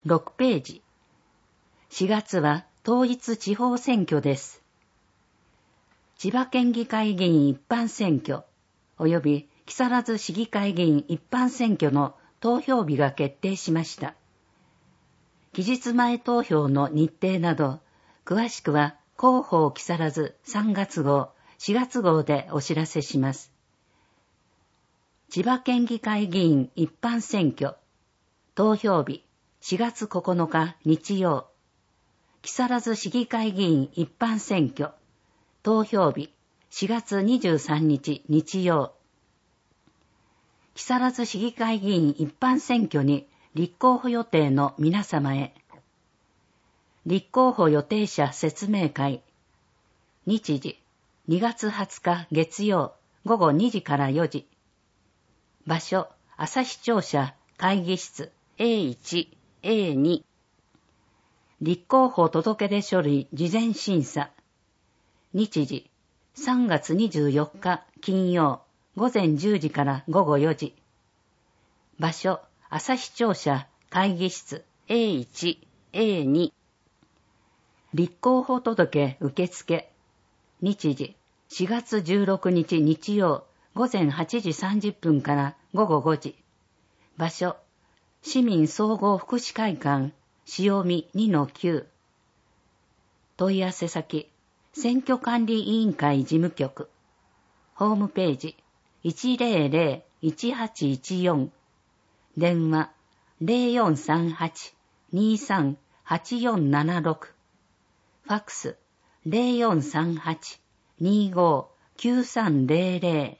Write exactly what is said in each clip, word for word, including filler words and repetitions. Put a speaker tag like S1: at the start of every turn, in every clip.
S1: ろくページ。しがつは統一地方選挙です。千葉県議会議員一般選挙及び木更津市議会議員一般選挙の投票日が決定しました。期日前投票の日程など、詳しくは広報木更津さんがつ号、しがつ号でお知らせします。千葉県議会議員一般選挙、投票日しがつここのか日曜。木更津市議会議員一般選挙、投票日しがつにじゅうさんにち日曜。木更津市議会議員一般選挙に立候補予定の皆様へ。立候補予定者説明会。日時、にがつはつか月曜ごごにじからよじ。場所、朝日庁舎会議室 エーいち、エーに。立候補届出書類事前審査。日時、さんがつにじゅうよっか金曜ごぜんじゅうじからごごよじ。場所、朝日庁舎会議室 エーいち、エーに。立候補届受付。日時、しがつじゅうろくにち日曜ごぜんはちじさんじゅっぷんからごごごじ。場所、市民総合福祉会館潮見 にのきゅう。問い合わせ先、選挙管理委員会事務局。ホームページ、いちぜろぜろ いちはちいちよん。電話、ゼロよんさんはち にさんはちよんななろく。ファックス、ゼロよんさんはち にごきゅうさんゼロゼ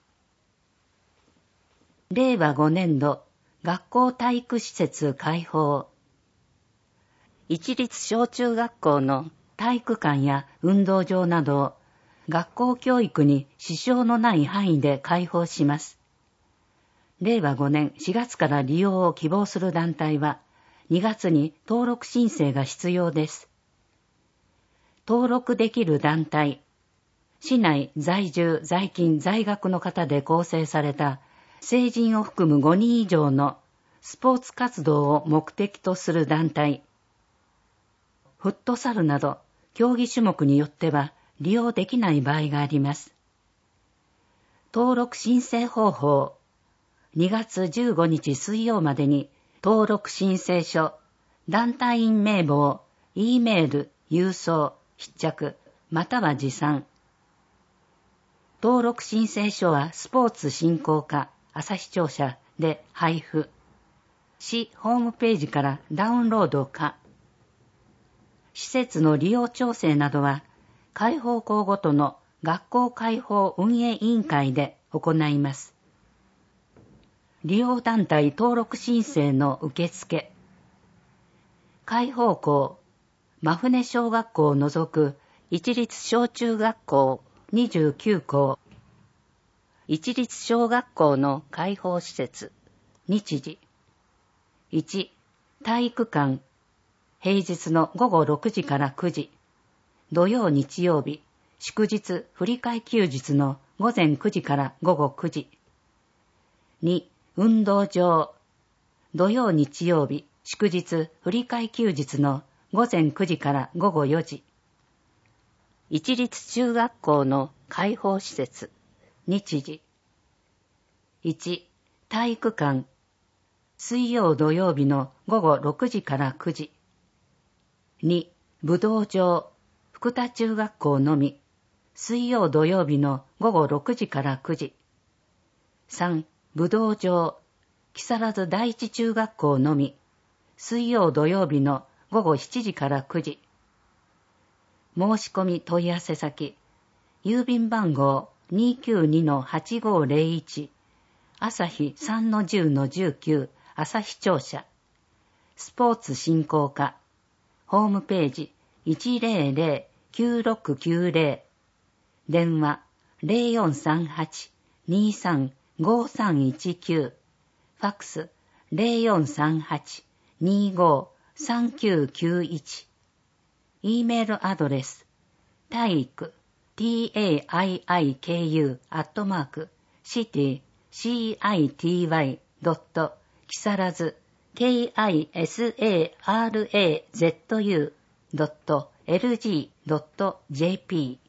S1: ロ。れいわごねんど、学校体育施設開放。一律小中学校の体育館や運動場などを学校教育に支障のない範囲で開放します。れいわごねんしがつから利用を希望する団体はにがつに登録申請が必要です。登録できる団体、市内在住在勤在学の方で構成された成人を含むごにん以上のスポーツ活動を目的とする団体、フットサルなど競技種目によっては利用できない場合があります。登録申請方法、にがつじゅうごにち水曜までに登録申請書、団体員名簿を E メール、郵送、必着、または持参。登録申請書はスポーツ振興課、朝日庁舎で配布。市ホームページからダウンロードか。施設の利用調整などは、開放校ごとの学校開放運営委員会で行います。利用団体登録申請の受付。開放校、真船小学校を除く一律小中学校にじゅうきゅうこう。一律小学校の開放施設。日時。いち、体育館。平日のごごろくじからくじ。土曜日曜日、祝日振り替え休日のごぜんくじからごごくじ。に、運動場。土曜日曜日、祝日振り替え休日のごぜんくじからごごよじ。一律中学校の開放施設。日時。いち、体育館。水曜土曜日のごごろくじからくじ。に、武道場。福田中学校のみ。水曜土曜日のごごろくじからくじ。さん、武道場。木更津第一中学校のみ。水曜土曜日のごごしちじからくじ。申し込み問い合わせ先。郵便番号 にきゅうにのはちごゼロいち。朝日 さんのじゅうのじゅうきゅう。朝日庁舎。スポーツ振興課。ホームページ いちぜろぜろ きゅうろくきゅうぜろ。電話 ゼロよんさんはち にさんごさんいちきゅう。ファックス ゼロよんさんはち にごさんきゅうきゅういち。E メールアドレス、体育、ティーエーアイアイケーユー アットマーク、シティ、シーアイティーワイ ドット、木更津、 ケーアイエスエーアールエーゼットユードットエルジードットジェーピ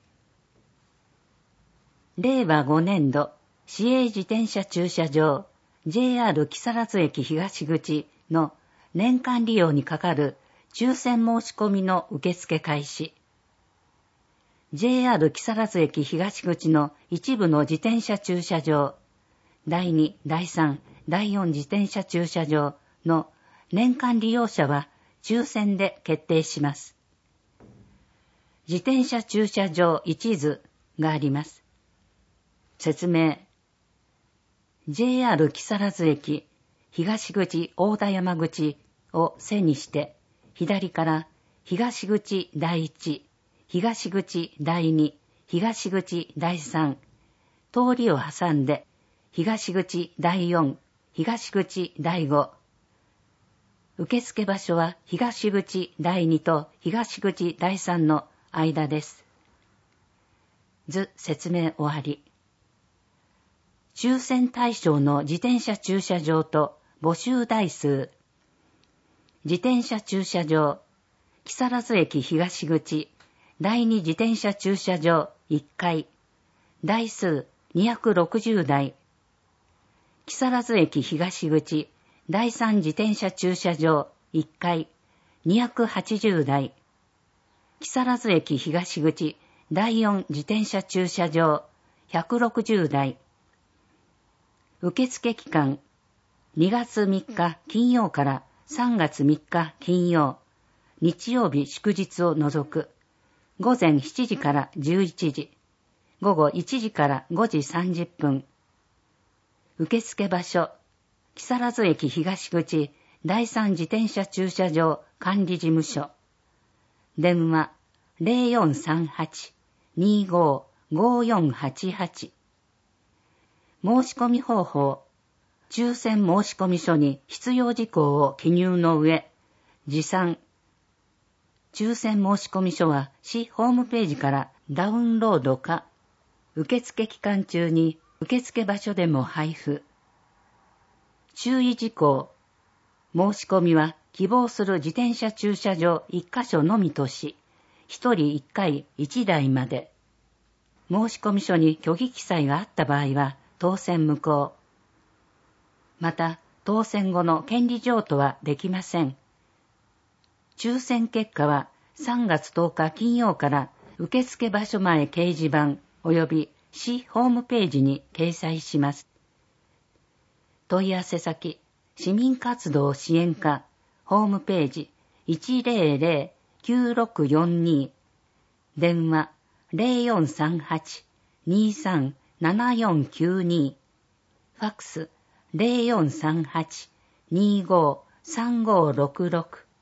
S1: ー れいわごねんど市営自転車駐車場 ジェイアール 木更津駅東口の年間利用にかかる抽選申し込みの受付開始。ジェイアール 木更津駅東口の一部の自転車駐車場、だいに、だいさん、だいよん自転車駐車場の年間利用者は抽選で決定します。自転車駐車場一図があります。説明。ジェイアール 木更津駅東口大田山口を背にして、左から東口第一、東口第二、東口第三、通りを挟んで、東口第四、東口第五。受付場所は東口第二と東口第三の間です。図説明終わり。抽選対象の自転車駐車場と募集台数。自転車駐車場、木更津駅東口、だいに自転車駐車場いっかい、台数にひゃくろくじゅうだい。木更津駅東口、だいさん自転車駐車場いっかい、にひゃくはちじゅうだい。木更津駅東口、だいよん自転車駐車場ひゃくろくじゅうだい。受付期間、にがつみっか金曜からさんがつみっか金曜、日曜日祝日を除く、ごぜんしちじからじゅういちじ、ごごいちじからごじさんじゅっぷん。受付場所、木更津駅東口、だいさん自転車駐車場管理事務所。電話、ゼロよんさんはち にーごー ごーよんはちはち。申し込み方法。抽選申込書に必要事項を記入の上、持参。抽選申込書は市ホームページからダウンロードか、受付期間中に受付場所でも配布。注意事項。申し込みは希望する自転車駐車場いっかしょのみとし、ひとりいっかいいちだいまで。申込書に虚偽記載があった場合は当選無効。また、当選後の権利譲渡はできません。抽選結果はさんがつとおか金曜から受付場所前掲示板及び市ホームページに掲載します。問い合わせ先、市民活動支援課、ホームページ いちまるまるきゅうろくよんに、電話 ゼロよんさんはち にーさんななよんきゅうに、ファックスゼロよんさんはち にーごー さんごーろくろく。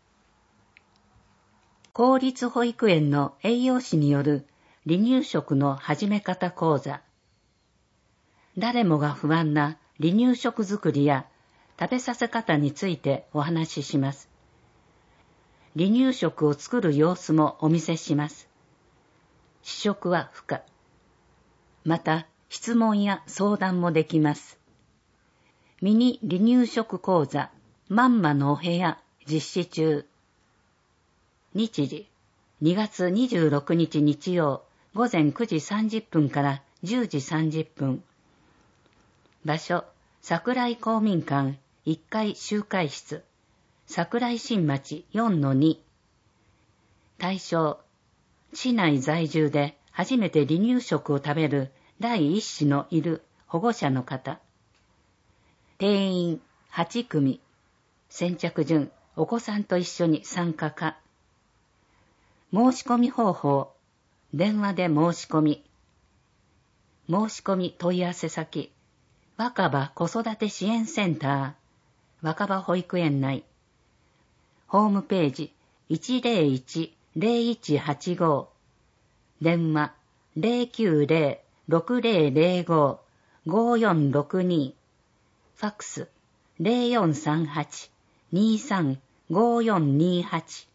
S1: 公立保育園の栄養士による離乳食の始め方講座。誰もが不安な離乳食作りや食べさせ方についてお話しします。離乳食を作る様子もお見せします。試食は不可。また、質問や相談もできます。ミニ離乳食講座、まんまのお部屋、実施中。日時、にがつにじゅうろくにち日曜、ごぜんくじさんじゅっぷんからじゅうじさんじゅっぷん。場所、桜井公民館いっかい集会室、桜井新町 よんのに。対象、市内在住で初めて離乳食を食べる第一子のいる保護者の方。定員はちくみ。先着順、お子さんと一緒に参加か。申し込み方法、電話で申し込み。申し込み問い合わせ先、若葉子育て支援センター、若葉保育園内。ホームページいちゼロいち ゼロいちはちご、電話ゼロきゅうゼロ ろくゼロゼロご ごよんろくに、ファックスゼロよんさんはち にーさんごよんにはち。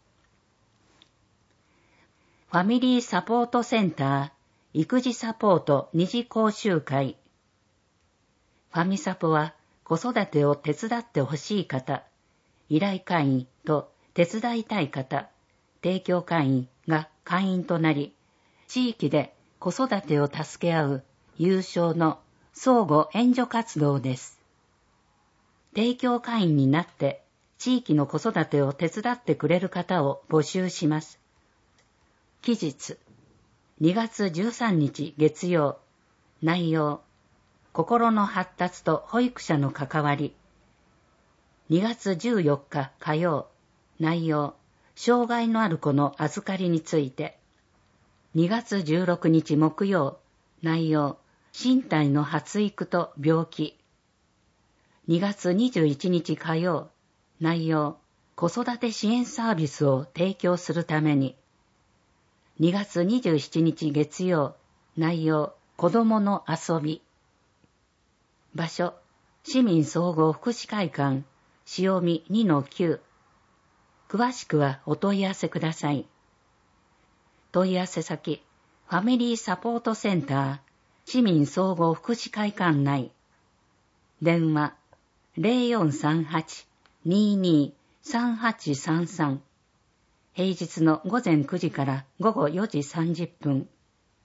S1: ファミリーサポートセンター育児サポート二次講習会。ファミサポは子育てを手伝ってほしい方、依頼会員と手伝いたい方、提供会員が会員となり、地域で子育てを助け合う有償の相互援助活動です。提供会員になって地域の子育てを手伝ってくれる方を募集します。期日、にがつじゅうさんにち月曜、内容、心の発達と保育者の関わり。にがつじゅうよっか火曜、内容、障害のある子の預かりについて。にがつじゅうろくにち木曜、内容、身体の発育と病気。にがつにじゅういちにち火曜、内容、子育て支援サービスを提供するために。にがつにじゅうしちにち月曜、内容、子どもの遊び。場所、市民総合福祉会館、潮見 にのきゅう。詳しくはお問い合わせください。問い合わせ先、ファミリーサポートセンター、市民総合福祉会館内。電話、ゼロよんさんはち にーにー さんはちさんさん。平日のごぜんくじからごごよじさんじゅっぷん。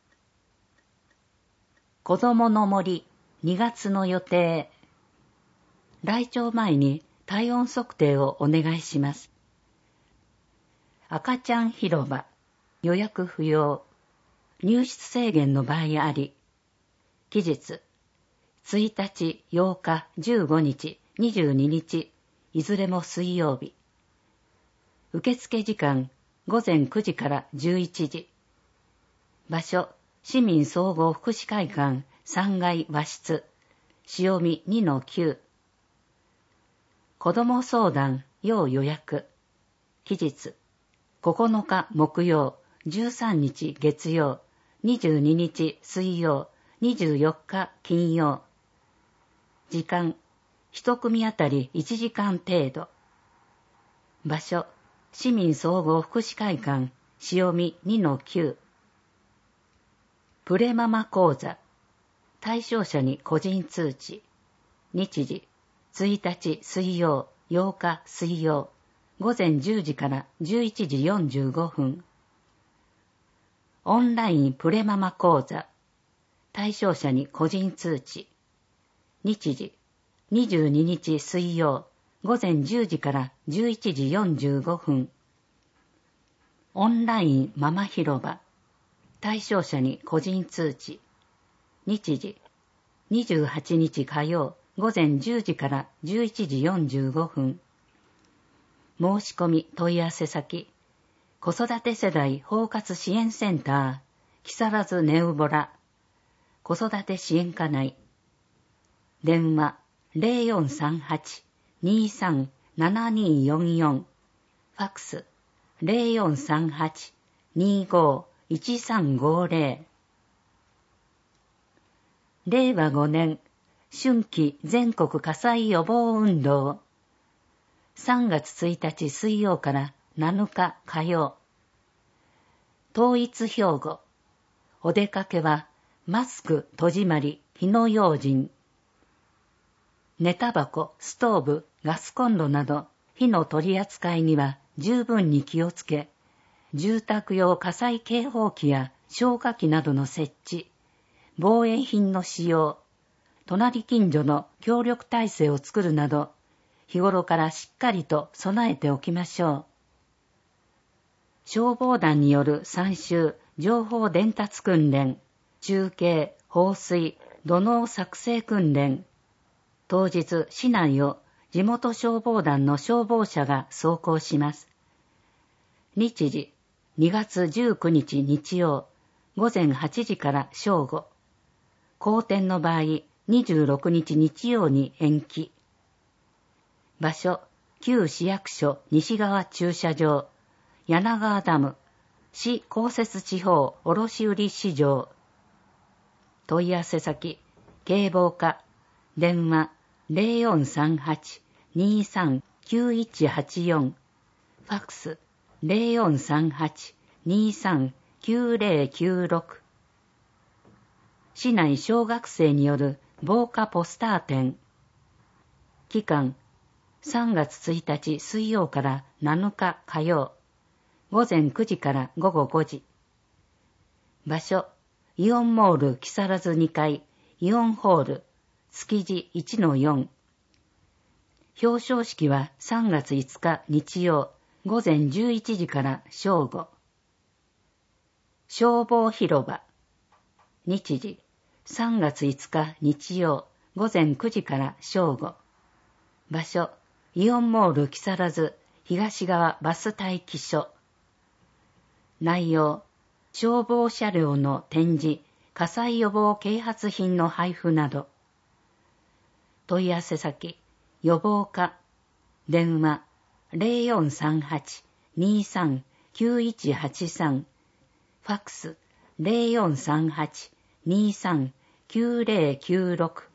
S1: 子どもの森にがつの予定。来庁前に体温測定をお願いします。赤ちゃん広場、予約不要。入室制限の場合あり。期日、ついたち、ようか、じゅうごにち、にじゅうににち、いずれも水曜日。受付時間、ごぜんくじからじゅういちじ。場所、市民総合福祉会館さんがい和室、潮見 にのきゅう。子ども相談、要予約。期日、ここのか木曜、じゅうさんにち月曜、にじゅうににち水曜、にじゅうよっか金曜。時間、一組あたりいちじかん程度。場所、市民総合福祉会館、潮見 にのきゅう。プレママ講座。対象者に個人通知。日時、ついたち水曜、ようか水曜、ごぜんじゅうじからじゅういちじよんじゅうごふん。オンラインプレママ講座。対象者に個人通知。日時、にじゅうににち水曜、ごぜんじゅうじからじゅういちじよんじゅうごふん。オンラインママ広場。対象者に個人通知。日時、にじゅうはちにち火曜、ごぜんじゅうじからじゅういちじよんじゅうごふん。申し込み問い合わせ先、子育て世代包括支援センター、木更津ネウボラ、子育て支援課内。電話、ゼロよんさんはち にーさん ななにーよんよん。ファックス、ゼロよんさんはち にーごー いちさんごゼロ。れいわごねん、春季全国火災予防運動。さんがつついたち水曜からなのか火曜。統一兵庫。お出かけはマスク、戸締まり、火の用心。寝タバコ、ストーブ、ガスコンロなど火の取り扱いには十分に気をつけ、住宅用火災警報器や消火器などの設置、防衛品の使用、隣近所の協力体制を作るなど、日頃からしっかりと備えておきましょう。消防団による参集、情報伝達訓練、中継、放水、土のう作成訓練。当日、市内を地元消防団の消防車が走行します。日時、にがつじゅうくにち日曜、ごぜんはちじから正午。好天の場合、にじゅうろくにち日曜に延期。場所、旧市役所西側駐車場、柳川ダム、市公設地方卸売市場。問い合わせ先、警防課、電話ゼロよんさんはち にーさん きゅういちはちよん、ファックスゼロよんさんはち にーさん きゅうぜろきゅうろく。市内小学生による防火ポスター展。 期間、さんがつついたち水曜からなのか火曜、ごぜんくじからごごごじ。場所、イオンモール木更津にかい、イオンホール、築地 いちのよん。表彰式はさんがついつか日曜、ごぜんじゅういちじから正午。消防広場。日時、さんがついつか日曜、ごぜんくじから正午。場所、イオンモール木更津東側バス待機所。内容、消防車両の展示、火災予防啓発品の配布など。問い合わせ先、予防課、電話 ゼロよんさんはち にさん きゅういちはちさん、ファックス ゼロよんさんはち にさん きゅうゼロきゅうろく